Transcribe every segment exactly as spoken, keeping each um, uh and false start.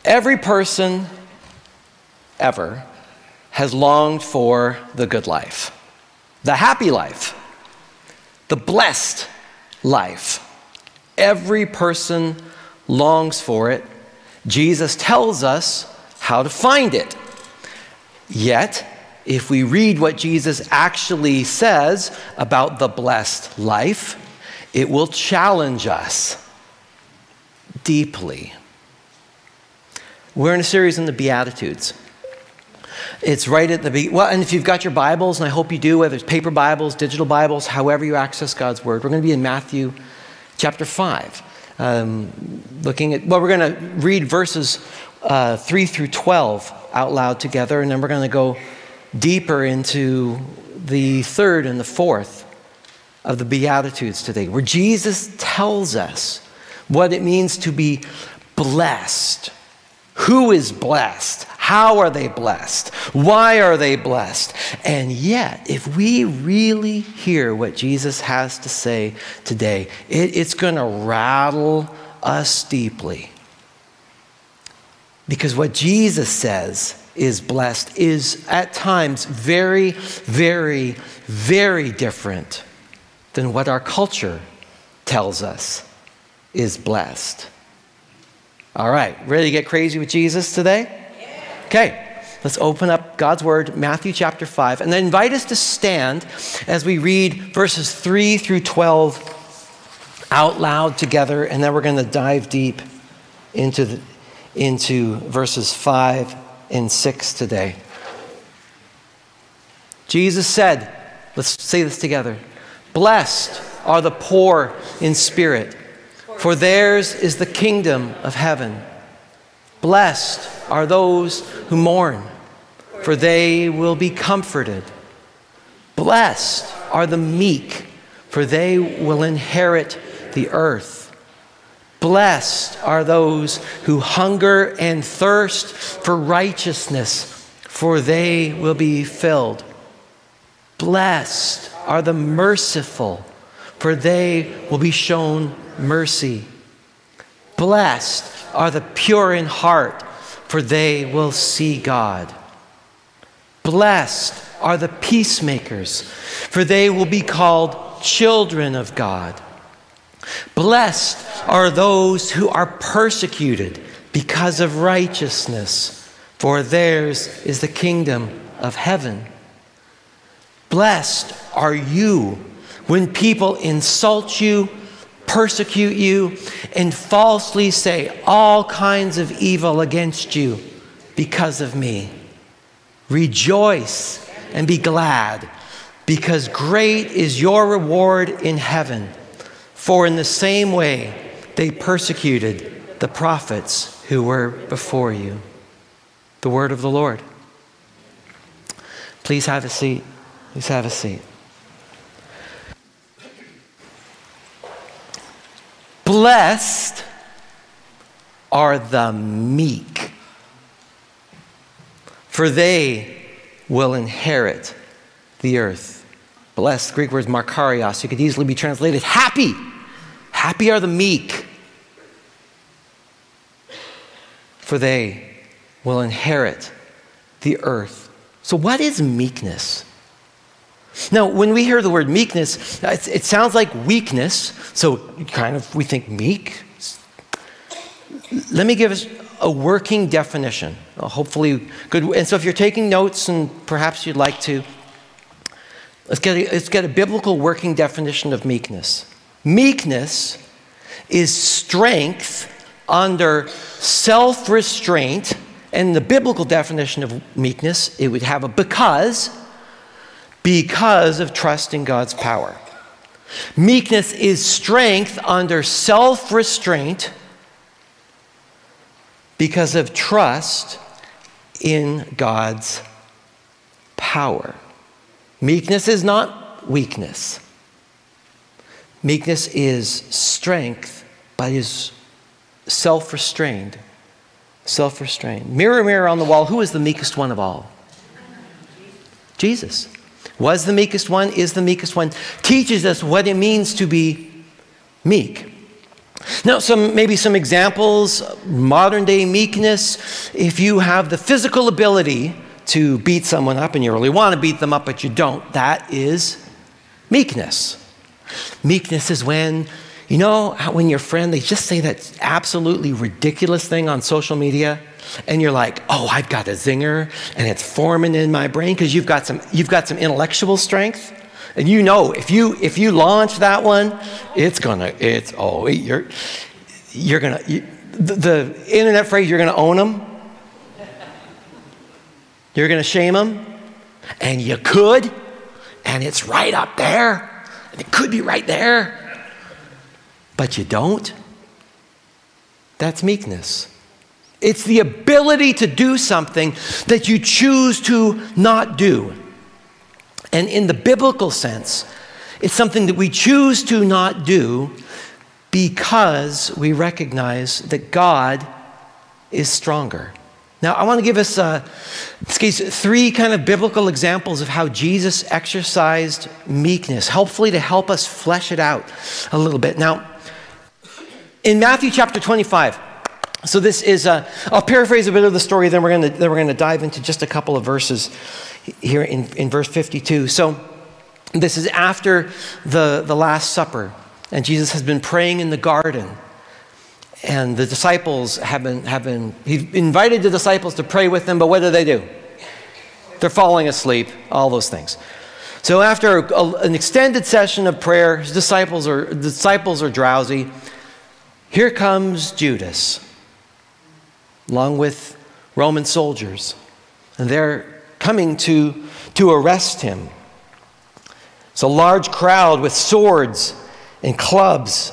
Every person ever has longed for the good life, the happy life, the blessed life. Every person longs for it. Jesus tells us how to find it. Yet, if we read what Jesus actually says about the blessed life, it will challenge us deeply. We're in a series on the Beatitudes. It's right at the beginning. Well, and if you've got your Bibles, and I hope you do, whether it's paper Bibles, digital Bibles, however you access God's Word, we're going to be in Matthew chapter five. Um, looking at, well, we're going to read verses uh, three through twelve out loud together, and then we're going to go deeper into the third and the fourth of the Beatitudes today, where Jesus tells us what it means to be blessed. Who is blessed? How are they blessed? Why are they blessed? And yet, if we really hear what Jesus has to say today, it, it's going to rattle us deeply. Because what Jesus says is blessed is at times very, very, very different than what our culture tells us is blessed. All right, ready to get crazy with Jesus today? Okay, let's open up God's Word, Matthew chapter five, and then invite us to stand as we read verses three through twelve out loud together, and then we're going to dive deep into, the, into verses five and six today. Jesus said, let's say this together, "Blessed are the poor in spirit, for theirs is the kingdom of heaven. Blessed are those who mourn, for they will be comforted. Blessed are the meek, for they will inherit the earth. Blessed are those who hunger and thirst for righteousness, for they will be filled. Blessed are the merciful, for they will be shown mercy. Blessed are the pure in heart, for they will see God. Blessed are the peacemakers, for they will be called children of God. Blessed are those who are persecuted because of righteousness, for theirs is the kingdom of heaven. Blessed are you when people insult you, persecute you, and falsely say all kinds of evil against you because of me. Rejoice and be glad, because great is your reward in heaven. For in the same way they persecuted the prophets who were before you." The word of the Lord. Please have a seat. Please have a seat. Blessed are the meek, for they will inherit the earth. Blessed, Greek word is makarios. It could easily be translated happy. Happy are the meek, for they will inherit the earth. So what is meekness? Now, when we hear the word meekness, it sounds like weakness. So kind of, we think meek. Let me give us a working definition. Hopefully good. And so if you're taking notes, and perhaps you'd like to, let's get a, let's get a biblical working definition of meekness. Meekness is strength under self-restraint. And the biblical definition of meekness, it would have a because, because of trust in God's power. Meekness is strength under self-restraint because of trust in God's power. Meekness is not weakness. Meekness is strength, but is self-restrained. Self-restrained. Mirror, mirror on the wall, who is the meekest one of all? Jesus. Was the meekest one, is the meekest one, teaches us what it means to be meek. Now, some maybe some examples, modern day meekness. If you have the physical ability to beat someone up and you really want to beat them up, but you don't, that is meekness. Meekness is when, you know, how when your friend, they just say that absolutely ridiculous thing on social media, and you're like, oh, I've got a zinger, and it's forming in my brain because you've got some you've got some intellectual strength. And you know, if you if you launch that one, it's gonna, it's, oh, you're, you're gonna, you, the, the internet phrase, you're gonna own them. You're gonna shame them. And you could, and it's right up there. And it could be right there. But you don't. That's meekness. It's the ability to do something that you choose to not do. And in the biblical sense, it's something that we choose to not do because we recognize that God is stronger. Now, I want to give us, uh, in this case, three kind of biblical examples of how Jesus exercised meekness, hopefully to help us flesh it out a little bit. Now, in Matthew chapter twenty-five, so this is, uh, I'll paraphrase a bit of the story, then we're going to then we're going to dive into just a couple of verses here in, in verse fifty-two. So this is after the, the Last Supper, and Jesus has been praying in the garden, and the disciples have been, have been, he invited the disciples to pray with him, but what do they do? They're falling asleep, all those things. So after a, an extended session of prayer, his disciples are, the disciples are drowsy. Here comes Judas, along with Roman soldiers, and they're coming to, to arrest him. It's a large crowd with swords and clubs.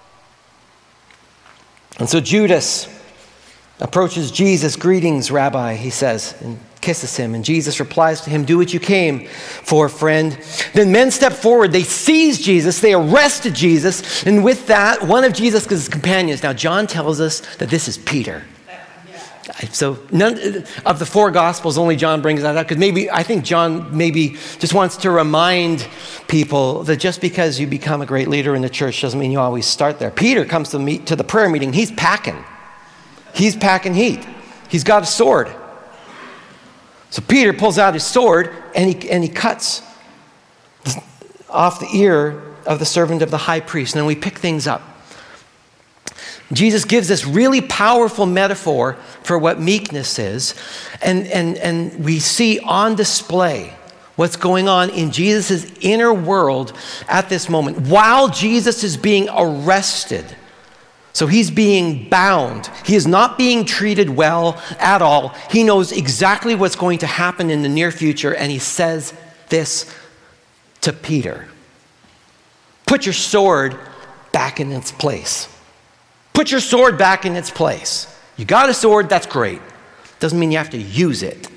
And so Judas approaches Jesus. "Greetings, Rabbi," he says, and kisses him. And Jesus replies to him, "Do what you came for, friend." Then men step forward. They seized Jesus. They arrested Jesus. And with that, one of Jesus' companions. Now, John tells us that this is Peter. So none of the four Gospels, only John brings that up because maybe, I think John maybe just wants to remind people that just because you become a great leader in the church doesn't mean you always start there. Peter comes to meet to the prayer meeting. He's packing. He's packing heat. He's got a sword. So Peter pulls out his sword and he and he cuts off the ear of the servant of the high priest. And then we pick things up. Jesus gives this really powerful metaphor for what meekness is. And, and, and we see on display what's going on in Jesus' inner world at this moment. While Jesus is being arrested, so he's being bound. He is not being treated well at all. He knows exactly what's going to happen in the near future, and he says this to Peter: "Put your sword back in its place." Put your sword back in its place. You got a sword, that's great. Doesn't mean you have to use it.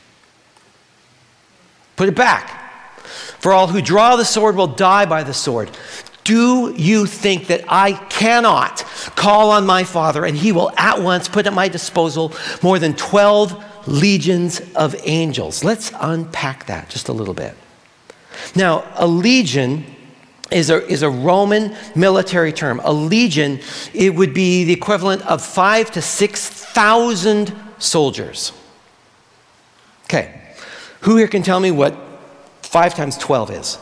Put it back. "For all who draw the sword will die by the sword. Do you think that I cannot call on my Father and he will at once put at my disposal more than twelve legions of angels?" Let's unpack that just a little bit. Now, a legion is a, is a Roman military term. A legion, it would be the equivalent of five to six thousand soldiers. Okay, who here can tell me what five times twelve is?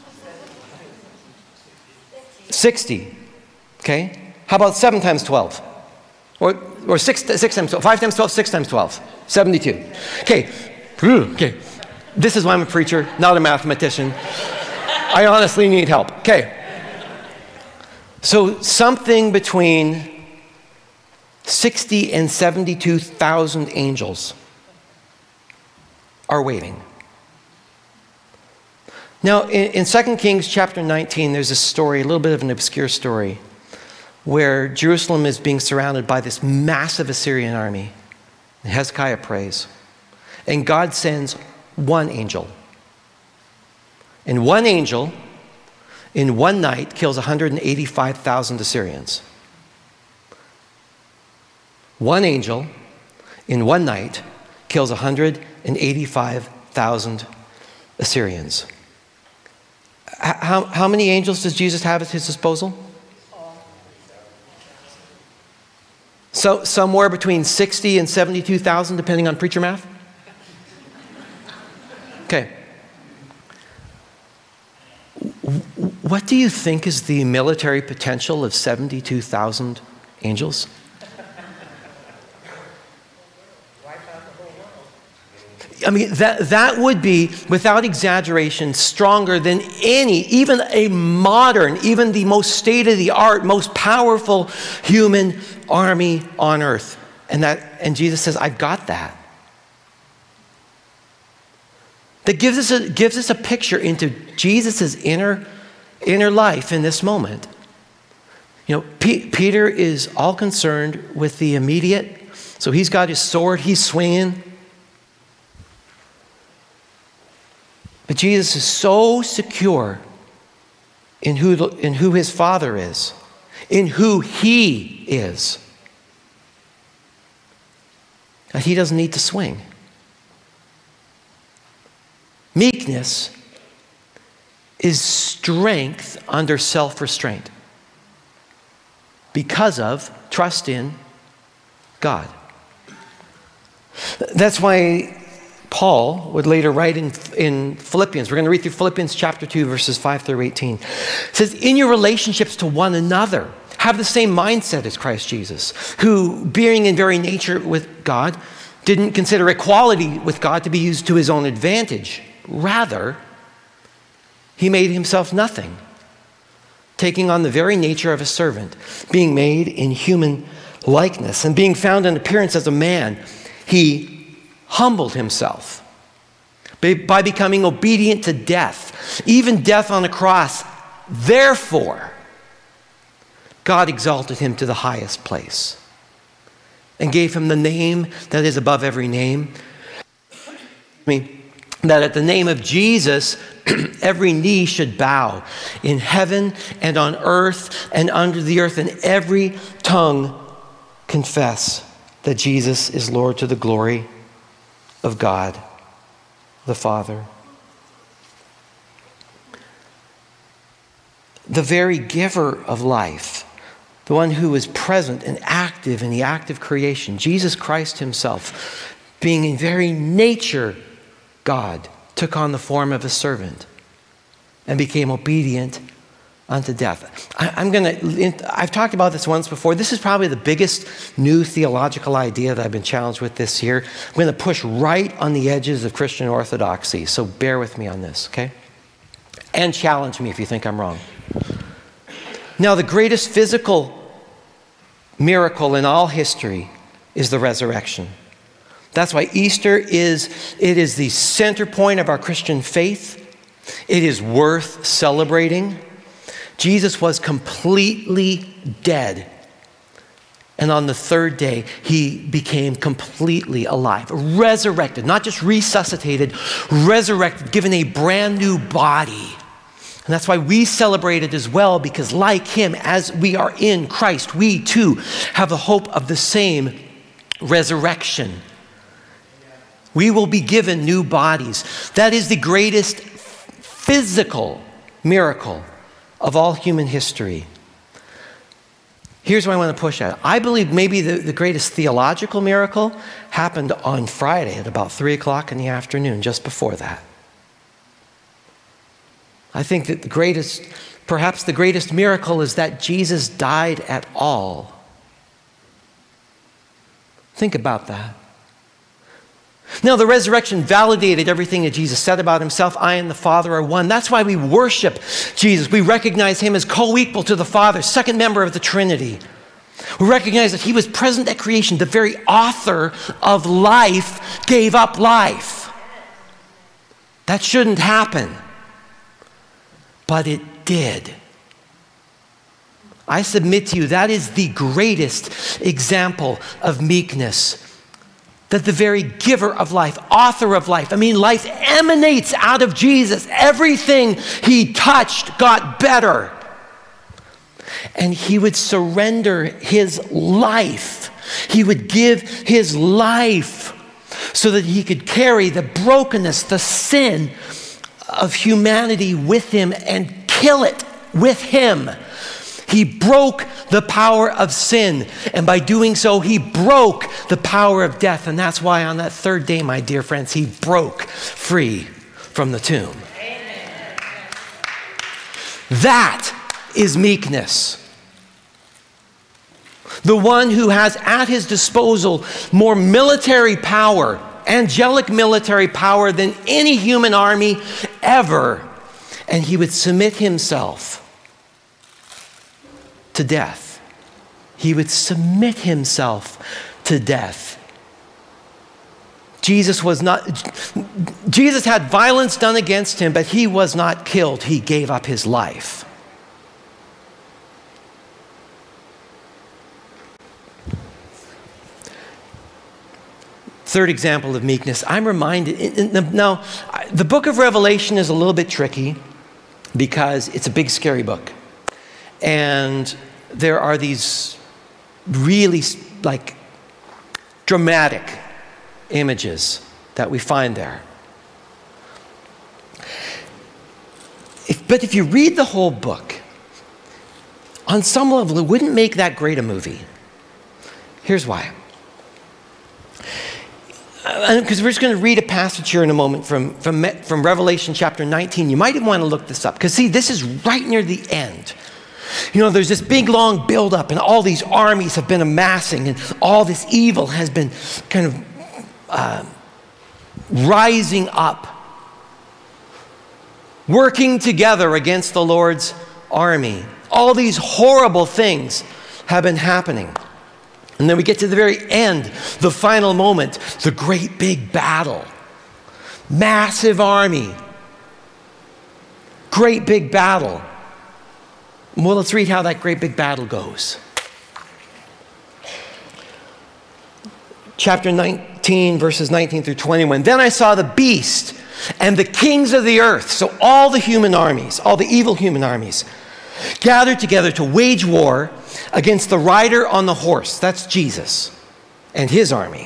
sixty. Okay, how about seven times twelve? Or, or six, six times twelve? Five times twelve, six times twelve. seventy-two. Okay, okay. This is why I'm a preacher, not a mathematician. I honestly need help. Okay. So something between sixty and seventy-two thousand angels are waiting. Now, in, in Second Kings chapter nineteen, there's a story, a little bit of an obscure story, where Jerusalem is being surrounded by this massive Assyrian army. And Hezekiah prays. And God sends one angel. And one angel, in one night, kills one hundred eighty-five thousand Assyrians. One angel, in one night, kills one hundred eighty-five thousand Assyrians. How, how many angels does Jesus have at his disposal? So somewhere between sixty and seventy-two thousand, depending on preacher math? Okay. What do you think is the military potential of seventy-two thousand angels? I mean, that, that would be, without exaggeration, stronger than any, even a modern, even the most state-of-the-art, most powerful human army on earth. And that, and Jesus says, I've got that. That gives us a, gives us a picture into Jesus' inner, inner life in this moment. You know, P- Peter is all concerned with the immediate. So he's got his sword, he's swinging. But Jesus is so secure in who, the, in who his Father is, in who he is, that he doesn't need to swing. Meekness is strength under self-restraint because of trust in God. That's why Paul would later write in, in Philippians. We're going to read through Philippians chapter two, verses five through eighteen. It says, in your relationships to one another, have the same mindset as Christ Jesus, who, being in very nature with God, didn't consider equality with God to be used to his own advantage. Rather, he made himself nothing, taking on the very nature of a servant, being made in human likeness, and being found in appearance as a man, he humbled himself by becoming obedient to death, even death on a cross. Therefore, God exalted him to the highest place and gave him the name that is above every name. I mean, that at the name of Jesus, every knee should bow in heaven and on earth and under the earth, and every tongue confess that Jesus is Lord, to the glory of God the Father. The very giver of life, the one who is present and active in the act of creation, Jesus Christ himself, being in very nature God, took on the form of a servant and became obedient unto death. I, I'm going to, I've talked about this once before. This is probably the biggest new theological idea that I've been challenged with this year. I'm going to push right on the edges of Christian orthodoxy, so bear with me on this, okay? And challenge me if you think I'm wrong. Now, the greatest physical miracle in all history is the resurrection. That's why Easter is, it is the center point of our Christian faith. It is worth celebrating. Jesus was completely dead. And on the third day, he became completely alive, resurrected, not just resuscitated, resurrected, given a brand new body. And that's why we celebrate it as well, because like him, as we are in Christ, we too have the hope of the same resurrection. We will be given new bodies. That is the greatest physical miracle of all human history. Here's what I want to push at. I believe maybe the, the greatest theological miracle happened on Friday at about three o'clock in the afternoon, just before that. I think that the greatest, perhaps the greatest miracle is that Jesus died at all. Think about that. Now, the resurrection validated everything that Jesus said about himself. I and the Father are one. That's why we worship Jesus. We recognize him as co-equal to the Father, second member of the Trinity. We recognize that he was present at creation. The very author of life gave up life. That shouldn't happen. But it did. I submit to you, that is the greatest example of meekness. That the very giver of life, author of life, I mean, life emanates out of Jesus. Everything he touched got better. And he would surrender his life. He would give his life so that he could carry the brokenness, the sin of humanity with him and kill it with him. He broke the power of sin. And by doing so, he broke the power of death. And that's why on that third day, my dear friends, he broke free from the tomb. Amen. That is meekness. The one who has at his disposal more military power, angelic military power than any human army ever. And he would submit himself to death. He would submit himself to death. Jesus was not, Jesus had violence done against him, but he was not killed. He gave up his life. Third example of meekness, I'm reminded, now, the book of Revelation is a little bit tricky because it's a big, scary book. And there are these really, like, dramatic images that we find there. If, but if you read the whole book, on some level, it wouldn't make that great a movie. Here's why. Because we're just going to read a passage here in a moment from, from, from Revelation chapter nineteen. You might even want to look this up. Because see, this is right near the end. You know, there's this big, long buildup, and all these armies have been amassing, and all this evil has been kind of uh, rising up, working together against the Lord's army. All these horrible things have been happening. And then we get to the very end, the final moment, the great big battle. Massive army. Great big battle. Well, let's read how that great big battle goes. Chapter nineteen, verses nineteen through twenty-one. Then I saw the beast and the kings of the earth, so all the human armies, all the evil human armies, gathered together to wage war against the rider on the horse. That's Jesus and his army.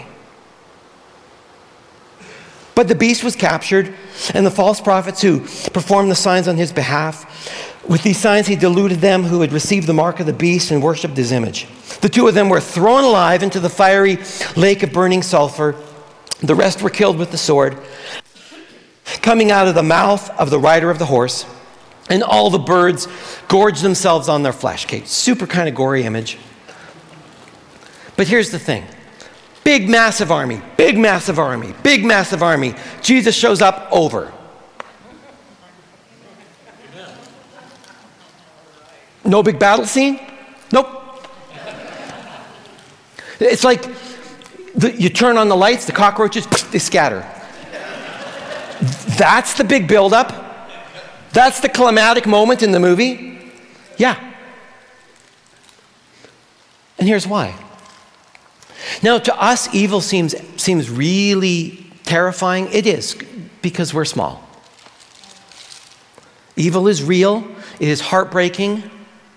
But the beast was captured, and the false prophets who performed the signs on his behalf, with these signs he deluded them who had received the mark of the beast and worshipped his image. The two of them were thrown alive into the fiery lake of burning sulfur. The rest were killed with the sword, coming out of the mouth of the rider of the horse. And all the birds gorged themselves on their flesh. Okay, super kind of gory image. But here's the thing. Big, massive army. Big, massive army. Big, massive army. Jesus shows up, over. No big battle scene? Nope. It's like the, you turn on the lights, the cockroaches, they scatter. That's the big buildup. That's the climactic moment in the movie? Yeah. And here's why. Now, to us, evil seems, seems really terrifying. It is, because we're small. Evil is real. It is heartbreaking.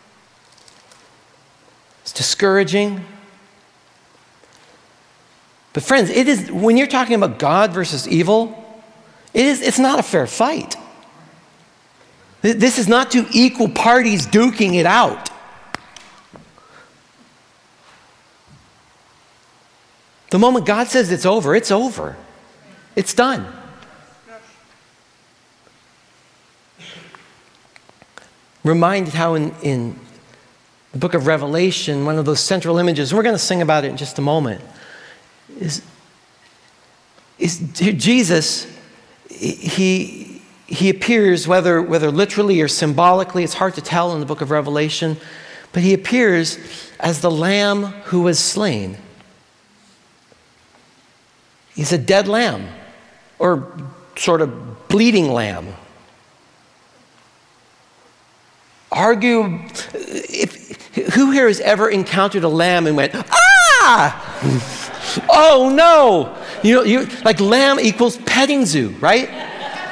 It's discouraging. But friends, it is, when you're talking about God versus evil, it is, it's not a fair fight. This is not two equal parties duking it out. The moment God says it's over, it's over. It's done. Reminded how in, in the book of Revelation, one of those central images, and we're going to sing about it in just a moment, is, is Jesus, he... He appears, whether, whether literally or symbolically, it's hard to tell in the book of Revelation, but he appears as the lamb who was slain. He's a dead lamb, or sort of bleeding lamb. Argue, if, who here has ever encountered a lamb and went, ah! Oh no! You know, you, like lamb equals petting zoo, right?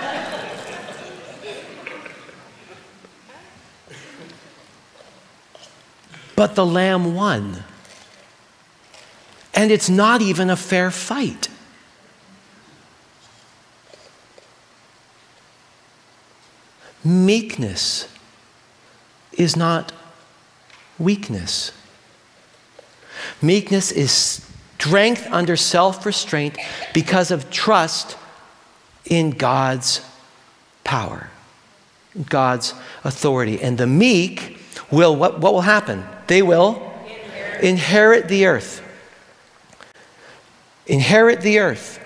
But the lamb won. And it's not even a fair fight. Meekness is not weakness. Meekness is strength under self-restraint because of trust in God's power, God's authority. And the meek will, what, what will happen? They will inherit, inherit the earth. Inherit the earth.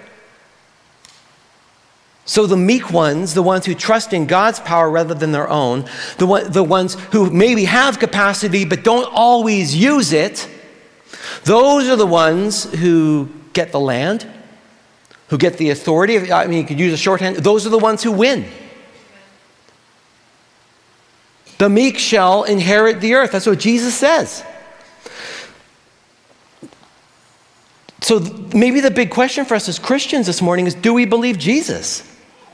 So the meek ones, the ones who trust in God's power rather than their own, the, one, the ones who maybe have capacity but don't always use it, those are the ones who get the land, who get the authority. I mean, you could use a shorthand. Those are the ones who win. The meek shall inherit the earth. That's what Jesus says. So maybe the big question for us as Christians this morning is, do we believe Jesus?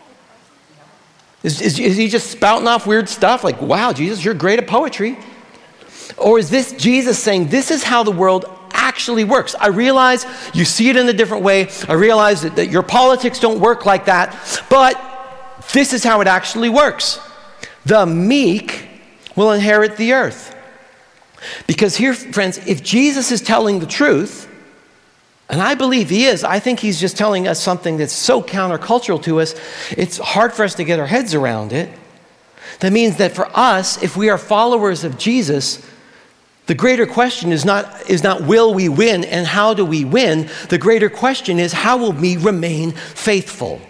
Is, is, is he just spouting off weird stuff like, wow, Jesus, you're great at poetry? Or is this Jesus saying, this is how the world actually works? I realize you see it in a different way. I realize that, that your politics don't work like that, but this is how it actually works. The meek will inherit the earth. Because here, friends, if Jesus is telling the truth, and I believe he is, I think he's just telling us something that's so countercultural to us, it's hard for us to get our heads around it. That means that for us, if we are followers of Jesus, the greater question is not, is not will we win and how do we win? The greater question is how will we remain faithful?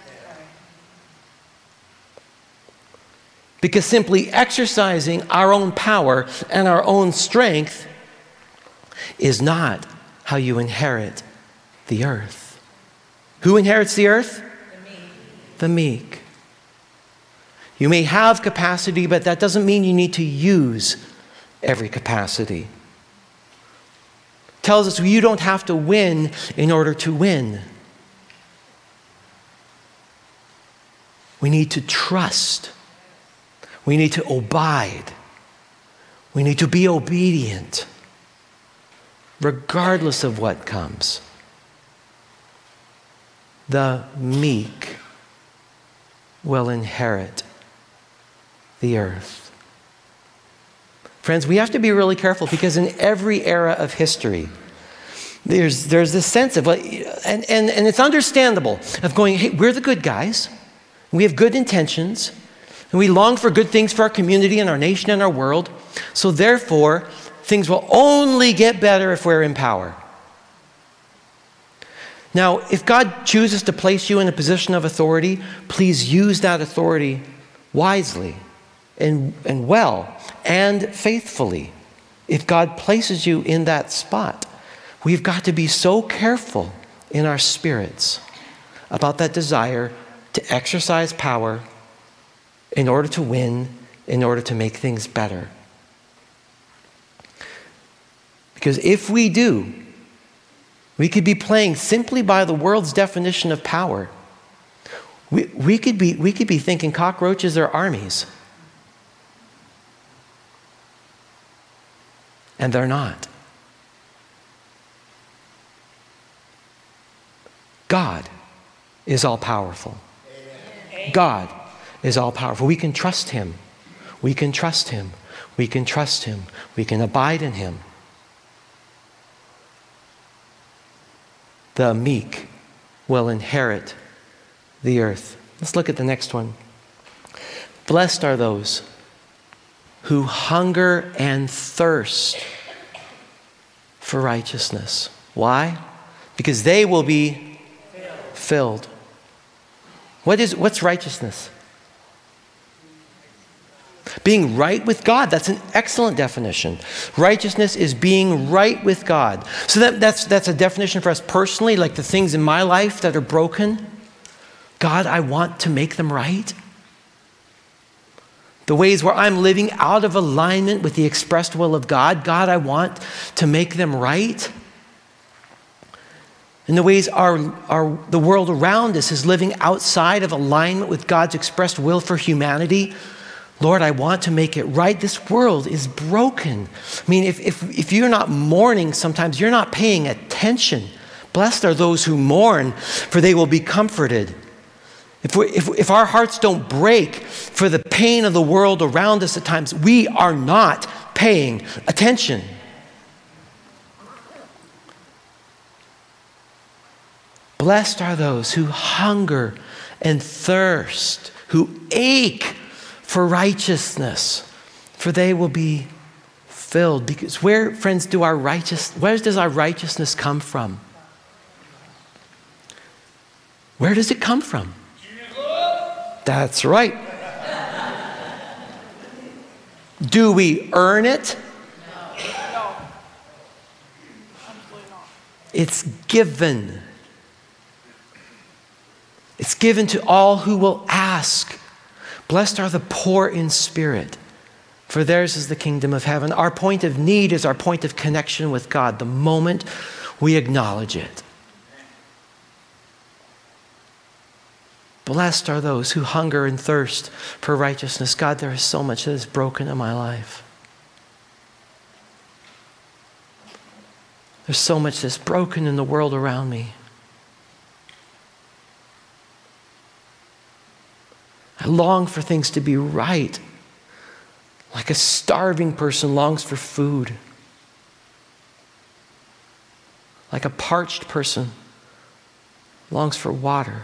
Because simply exercising our own power and our own strength is not how you inherit the earth. Who inherits the earth? The meek. The meek. You may have capacity, but that doesn't mean you need to use every capacity. Tells us you don't have to win in order to win. We need to trust. We need to abide. We need to be obedient, regardless of what comes. The meek will inherit the earth. Friends, we have to be really careful because in every era of history, there's, there's this sense of, and, and, and it's understandable, of going, hey, we're the good guys. We have good intentions. And we long for good things for our community and our nation and our world. So therefore, things will only get better if we're in power. Now, if God chooses to place you in a position of authority, please use that authority wisely and, and well and faithfully. If God places you in that spot, we've got to be so careful in our spirits about that desire to exercise power in order to win, in order to make things better. Because if we do, we could be playing simply by the world's definition of power. We, we, could be, we could be thinking cockroaches are armies. And they're not. God is all powerful. Amen. God is all powerful. We can trust him. We can trust him. We can trust him. We can abide in him. The meek will inherit the earth. Let's look at the next one. Blessed are those who hunger and thirst for righteousness. Why? Because they will be filled. What is, what's righteousness? Being right with God. That's an excellent definition. Righteousness is being right with God. So that, that's, that's a definition for us personally, like the things in my life that are broken. God, I want to make them right. The ways where I'm living out of alignment with the expressed will of God, God, I want to make them right. And the ways our, our, the world around us is living outside of alignment with God's expressed will for humanity, Lord, I want to make it right. This world is broken. I mean, if, if, if you're not mourning sometimes, you're not paying attention. Blessed are those who mourn, for they will be comforted. If, we, if, if our hearts don't break for the pain of the world around us at times, we are not paying attention. Blessed are those who hunger and thirst, who ache for righteousness, for they will be filled. Because where, friends, do our righteous, where does our righteousness come from? Where does it come from? That's right. Do we earn it? No. Absolutely not. It's given. It's given to all who will ask. Blessed are the poor in spirit, for theirs is the kingdom of heaven. Our point of need is our point of connection with God the moment we acknowledge it. Blessed are those who hunger and thirst for righteousness. God, there is so much that is broken in my life. There's so much that's broken in the world around me. I long for things to be right, like a starving person longs for food, like a parched person longs for water.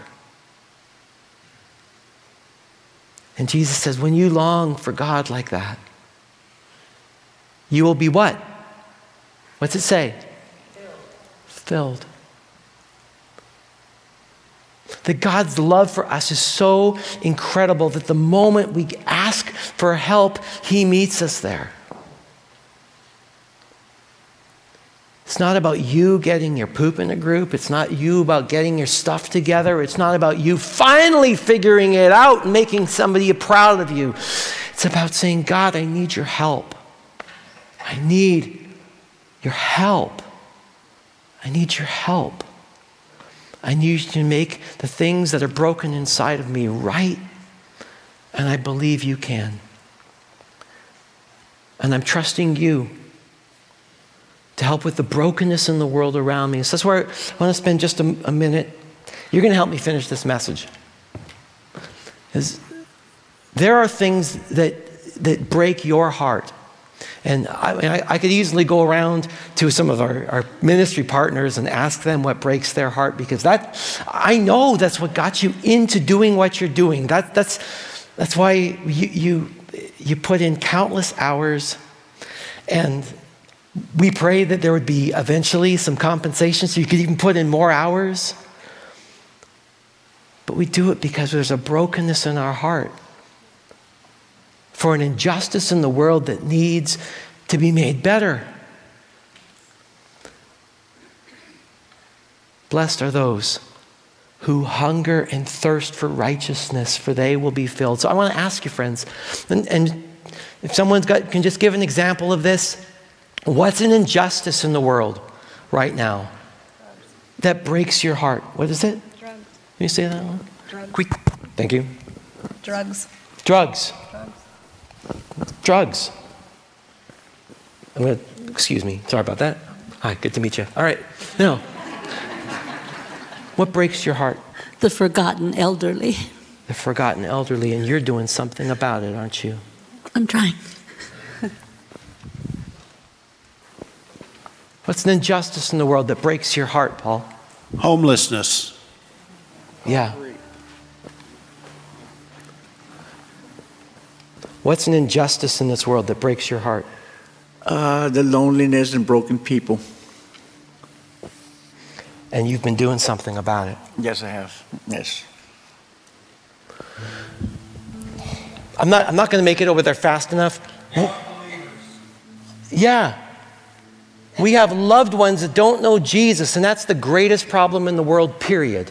And Jesus says, when you long for God like that, you will be what? What's it say? Filled. Filled. That God's love for us is so incredible that the moment we ask for help, He meets us there. It's not about you getting your poop in a group. It's not you about getting your stuff together. It's not about you finally figuring it out and making somebody proud of you. It's about saying, God, I need your help. I need your help. I need your help. I need you to make the things that are broken inside of me right. And I believe you can. And I'm trusting you to help with the brokenness in the world around me. So that's where I want to spend just a, a minute. You're going to help me finish this message. Is there are things that that break your heart. And I, I, I could easily go around to some of our, our ministry partners and ask them what breaks their heart, because that, I know that's what got you into doing what you're doing. That, that's, that's why you, you, you put in countless hours, and we pray that there would be eventually some compensation so you could even put in more hours. But we do it because there's a brokenness in our heart for an injustice in the world that needs to be made better. Blessed are those who hunger and thirst for righteousness, for they will be filled. So I want to ask you, friends, and, and if someone's got, can just give an example of this, what's an injustice in the world right now that breaks your heart? What is it? Drugs. Can you say that one? Drugs. Quick. Thank you. Drugs. Drugs. Drugs. Drugs. I'm going to, excuse me, sorry about that. Hi, good to meet you. All right, now, what breaks your heart? The forgotten elderly. The forgotten elderly, and you're doing something about it, aren't you? I'm trying. What's an injustice in the world that breaks your heart, Paul? Homelessness. Yeah. What's an injustice in this world that breaks your heart? Uh, the loneliness and broken people. And you've been doing something about it. Yes, I have. Yes. I'm not, I'm not going to make it over there fast enough. Yeah. We have loved ones that don't know Jesus, and that's the greatest problem in the world, period.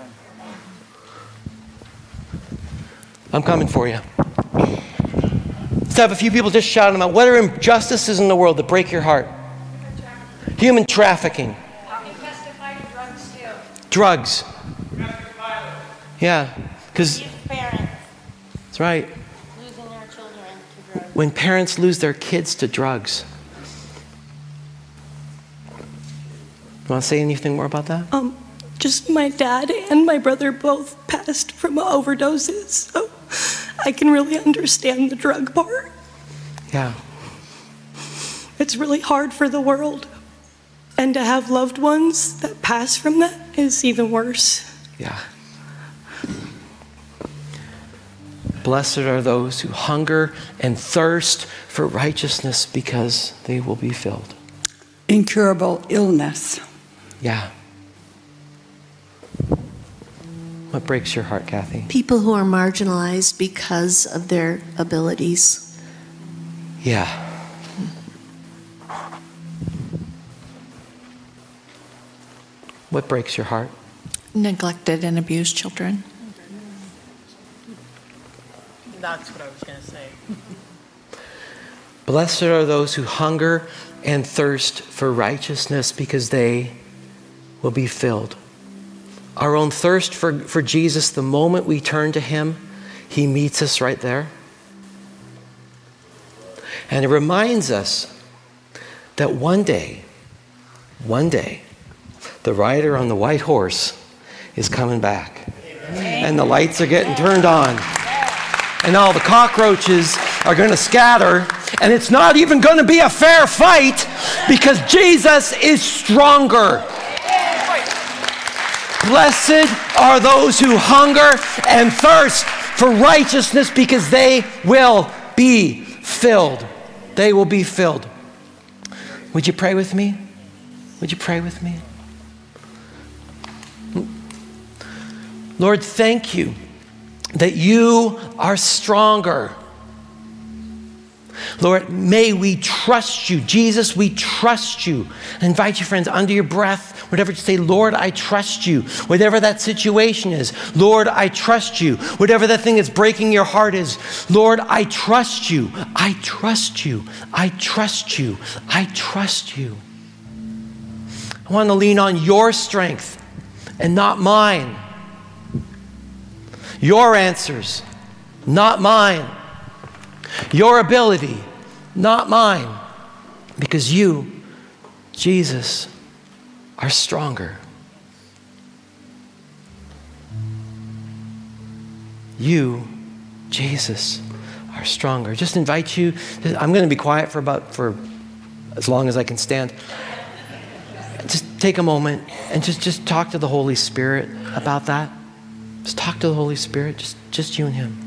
I'm coming for you. Let's have a few people just shout them out. What are injustices in the world that break your heart? Human trafficking. How can testify to drugs too? Drugs. Yeah, because Parents that's right. losing their children to drugs. When parents lose their kids to drugs. You want to say anything more about that? Um, just my dad and my brother both passed from overdoses, so I can really understand the drug part. Yeah. It's really hard for the world. And to have loved ones that pass from that is even worse. Yeah. Blessed are those who hunger and thirst for righteousness because they will be filled. Incurable illness. Yeah. What breaks your heart, Kathy? People who are marginalized because of their abilities. Yeah. What breaks your heart? Neglected and abused children. That's what I was going to say. Blessed are those who hunger and thirst for righteousness because they will be filled. Our own thirst for, for Jesus, the moment we turn to him, he meets us right there. And it reminds us that one day, one day, the rider on the white horse is coming back. And the lights are getting turned on. And all the cockroaches are going to scatter. And it's not even going to be a fair fight because Jesus is stronger. Blessed are those who hunger and thirst for righteousness because they will be filled. They will be filled. Would you pray with me? Would you pray with me? Lord, thank you that you are stronger. Lord, may we trust you. Jesus, we trust you. I invite you, friends, under your breath, whatever, to say, Lord, I trust you. Whatever that situation is, Lord, I trust you. Whatever that thing that's breaking your heart is, Lord, I trust you. I trust you. I trust you. I trust you. I want to lean on your strength and not mine. Your answers, not mine. Your ability, not mine. Because you, Jesus, are stronger. You, Jesus, are stronger. Just invite you. I'm going to be quiet for about for as long as I can stand. Just take a moment and just, just talk to the Holy Spirit about that. Just talk to the Holy Spirit, just, just you and him.